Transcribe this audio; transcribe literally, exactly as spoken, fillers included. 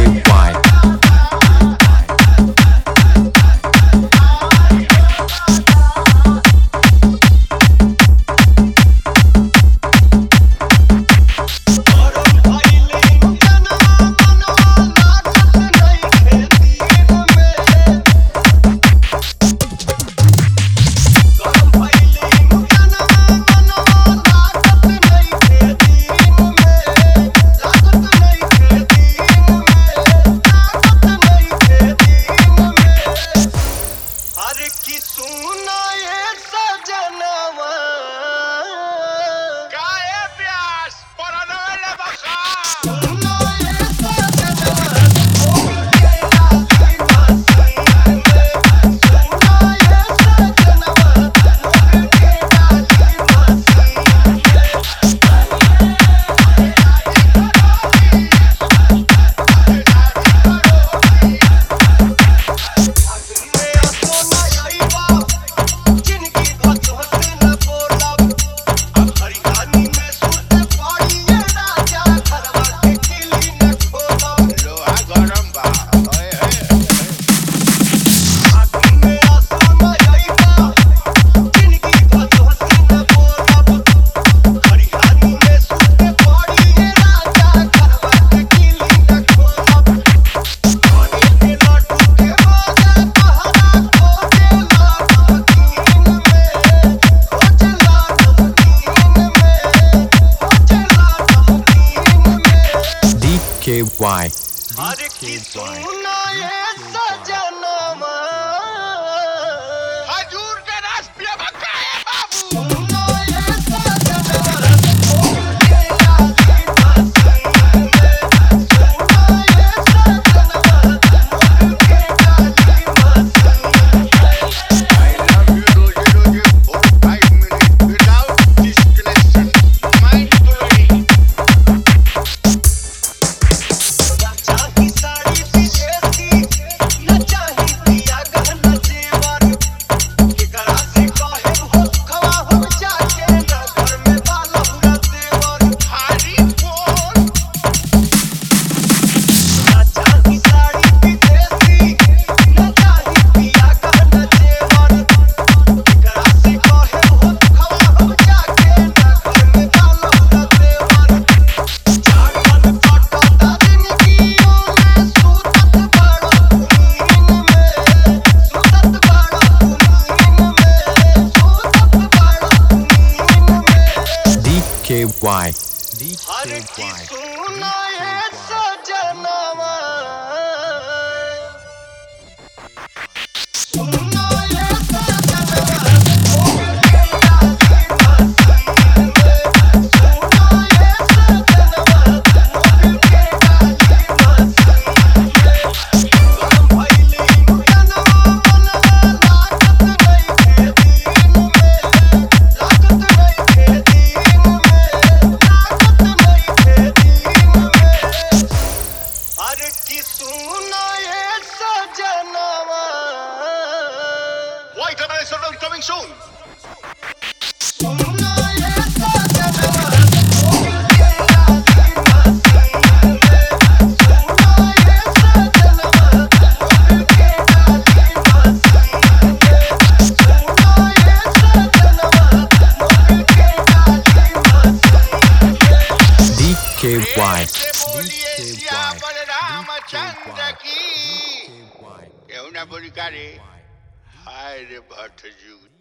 Why? अरे की सुना ये सजनवा हजूर के रस पिया भक्का है बाबू। सुना ये सजनवा फूल के लागी मसीन में। सुना ये सजनवा फूल के लागी मसीन में। I love you रोजे रोजे forty-five minutes without disconnection. Mind blowing. चाही साड़ी विदेशी न चाही पिया गहना जेवर केकरा से काहे हो खवा हम जाके न घर में बाला हुरा देवर भारी बोल न चाही साड़ी विदेशी न चाही पिया गहना जेवर केकरा से काहे हो खवा हम जाके न घर में बाला हुरा देवर चाटन काटा जिंदगी में सुतत बड़ा नींद में सुतत बड़ा नींद में सुतत बड़ा नींद में D K Y. हर की सुना ये सजनवा सुना ये सजनवा फूल के लागी मसीन में। सुना ये सजनवा फूल के लागी मसीन में। गरम भइली जनवा मनवा लागत नइखे दिन में लागत नइखे दिन में लागत नइखे दिन में। अरे की सुना ये सजनवा White American coming soon. सुना ये सजनवा फूल के लागी मसीन में। सुना ये सजनवा फूल के लागी मसीन में। सुना ये सजनवा फूल के लागी मसीन में। D K Y. ऐसे बोलिए श्यामल रामचंद्र की। D K Y. क्यों ना बोली का रे? हाय रे भट्ट जुग